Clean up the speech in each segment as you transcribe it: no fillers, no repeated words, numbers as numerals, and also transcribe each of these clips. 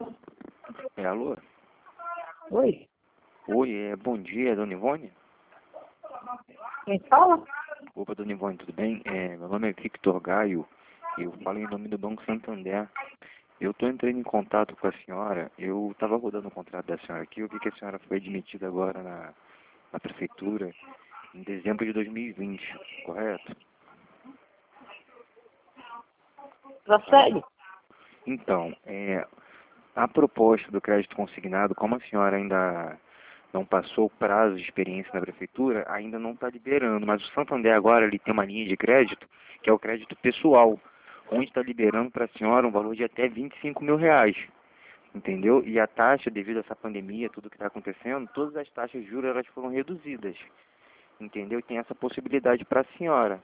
Alô? Oi, Oi, bom dia, dona Ivone? quem fala? Opa, dona Ivone, tudo bem? Meu nome é Victor Gaio, eu falo em nome do Banco Santander. Eu estou entrando em contato com a senhora, eu estava rodando o contrato da senhora aqui, eu vi que a senhora foi admitida agora na prefeitura em dezembro de 2020, correto? Prossegue. Então, a proposta do crédito consignado, como a senhora ainda não passou o prazo de experiência na prefeitura, ainda não está liberando, mas o Santander agora ele tem uma linha de crédito, que é o crédito pessoal, onde está liberando para a senhora um valor de até R$ 25.000, entendeu? E a taxa, devido a essa pandemia, tudo que está acontecendo, todas as taxas de juros elas foram reduzidas, entendeu? E tem essa possibilidade para a senhora.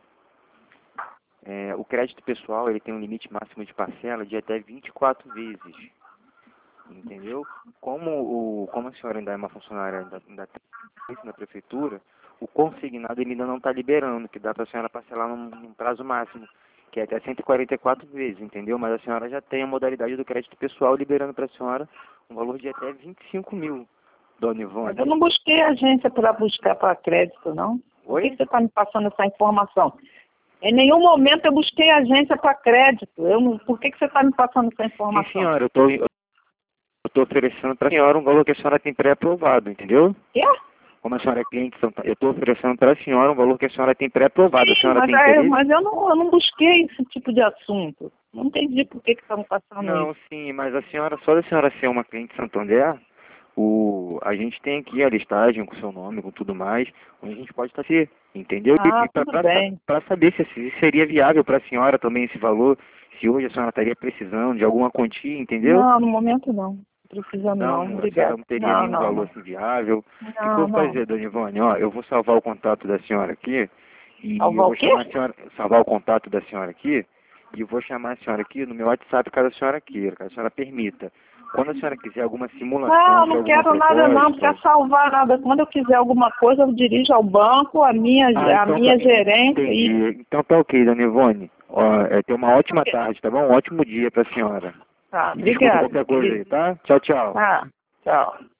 O crédito pessoal ele tem um limite máximo de parcela de até 24 vezes. Entendeu? Como a senhora ainda é uma funcionária ainda tem na prefeitura, o consignado ele ainda não está liberando, que dá para a senhora parcelar num prazo máximo, que é até 144 vezes, entendeu? Mas a senhora já tem a modalidade do crédito pessoal liberando para a senhora um valor de até 25.000, dona Mas Ivone. eu não busquei agência para buscar para crédito, não. Por que Oi? você está me passando essa informação? Em nenhum momento eu busquei agência para crédito. Por que você está me passando essa Sim, informação? senhora, eu tô oferecendo para a senhora um valor que a senhora tem pré-aprovado, entendeu? Quê? Como a senhora é cliente, eu estou oferecendo para a senhora um valor que a senhora tem pré-aprovado. A Sim, senhora mas, tem interesse? mas eu não busquei esse tipo de assunto. Não entendi por que está me passando Não, isso. sim, mas a senhora, só da senhora ser uma cliente Santander, a gente tem aqui a listagem com seu nome, com tudo mais, onde a gente pode estar se, entendeu? Ah, E tudo bem. para saber se seria viável para a senhora também esse valor, se hoje a senhora estaria precisando de alguma quantia, entendeu? Não, no momento não. Precisando não, Não, a senhora obrigado. não teria Não, nenhum não, valor não. assim viável. O que eu Não, vou não. fazer, dona Ivone? Ó, eu vou salvar o contato da senhora aqui e eu Salvar o vou quê? chamar a senhora, salvar o contato da senhora aqui e eu vou chamar a senhora aqui no meu WhatsApp caso a senhora queira, caso a senhora permita. Quando a senhora quiser alguma simulação Não, de não alguma quero nada não, não proposta. quero salvar nada. Quando eu quiser alguma coisa, eu dirijo ao banco, Ah, a então tá, minha gerência e... entendi. Então tá ok, dona Ivone. Ó, tenha uma ótima tarde, tá bom? Um ótimo dia pra senhora. Tá, E desculpa obrigado. qualquer coisa aí, tá? Tchau, tchau. Tá, tchau.